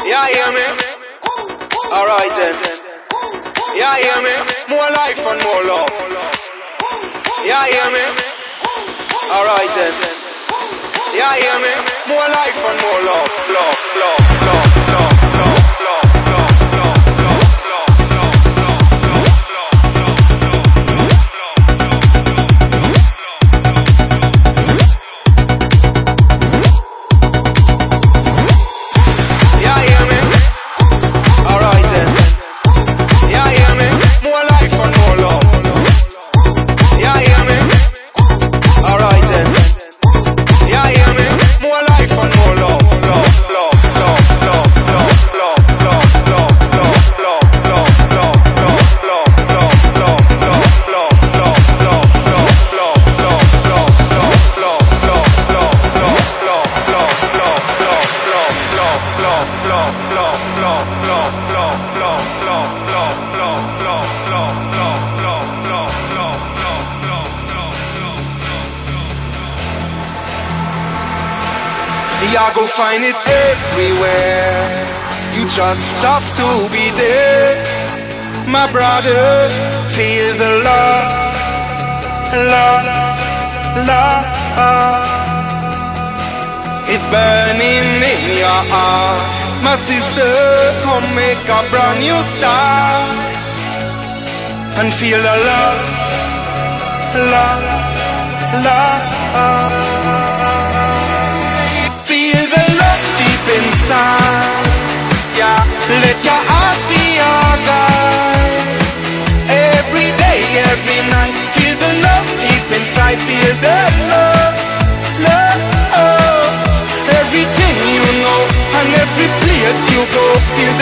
Yeah, hear me? Alright then. Yeah, hear me? More life and more love. Yeah, hear me? Alright then. Yeah, hear me? More life and more love. Love, love, love, love, love, love, love, love, love, I go find it everywhere. You just have to be there, my brother. Feel the love, love, love. It's burning in your heart, my sister. Come make a brand new start and feel the love, love, love. Inside, yeah, let your heart be your guide. Every day, every night, feel the love deep inside. Feel the love, love. Everything you know and every place you go, feel